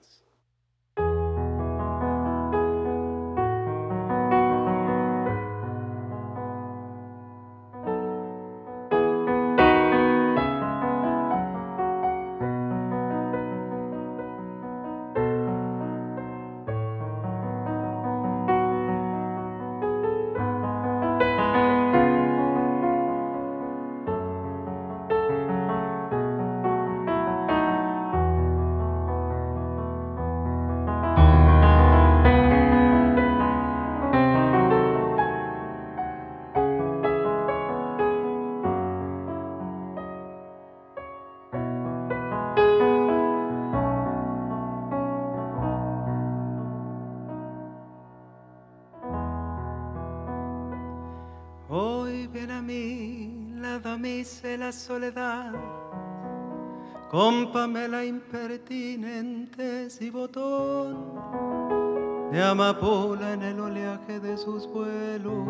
Hoy viene a mí la damisela soledad, con Pamela impertinentes y botón de amapola en el oleaje de sus vuelos.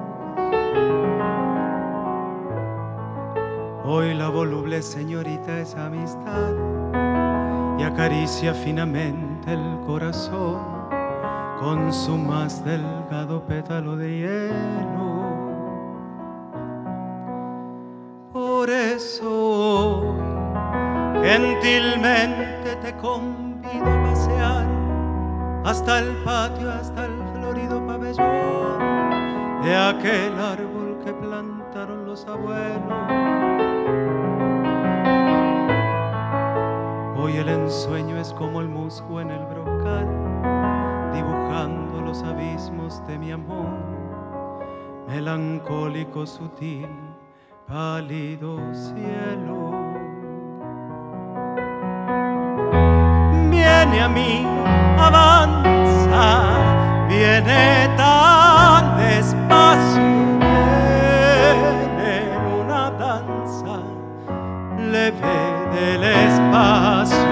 Hoy la voluble señorita es amistad y acaricia finamente el corazón con su más delgado pétalo de hielo. Por eso hoy gentilmente te convido a pasear hasta el patio, hasta el florido pabellón de aquel árbol que plantaron los abuelos. Hoy el ensueño es como el musgo en el brocal, dibujando los abismos de mi amor, melancólico, sutil, pálido cielo. Viene a mí, avanza, viene tan despacio, viene en una danza leve del espacio.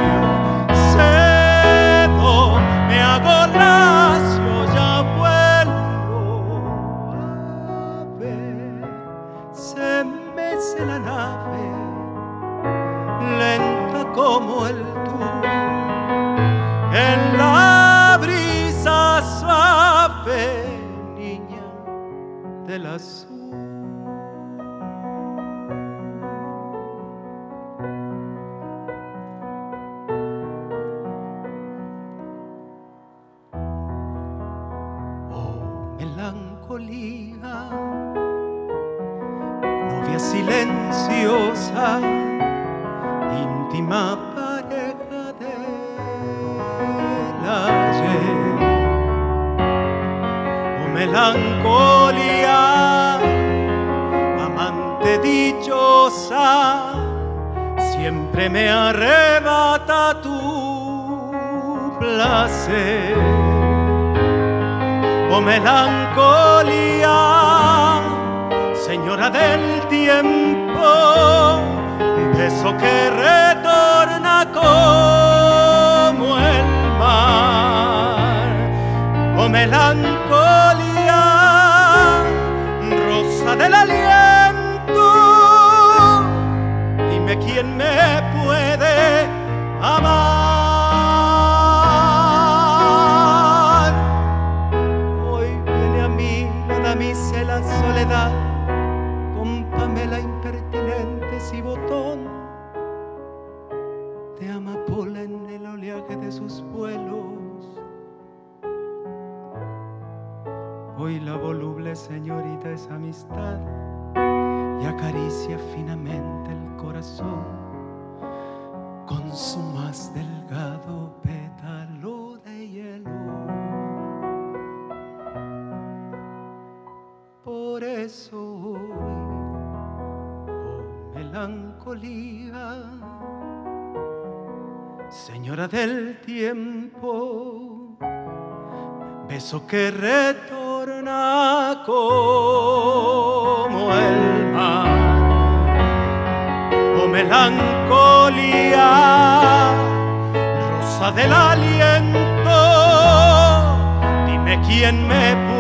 Cedo, me hago lacio, ya vuelo a ver, se mece la nave, lenta como el tubo, en la brisa suave, niña del azul. Oh, melancolía, novia silenciosa, íntima pareja del ayer. Oh, melancolía, amante dichosa, siempre me arrebata tu placer. Oh, melancolía, señora del tiempo, beso que retorna como el mar. Oh, melancolía, rosa del aliento, dime quién me puede amar. Hoy viene a mí la damisela soledad, con Pamela impertinentes y botón de amapola en el oleaje de sus vuelos. Hoy la voluble señorita es amistad y acaricia finamente el corazón con su más delgado pétalo de hielo. Por eso hoy, oh melancolía, señora del tiempo, beso que retorna como el mar. Oh, melancolía, rosa del aliento, dime quién me puede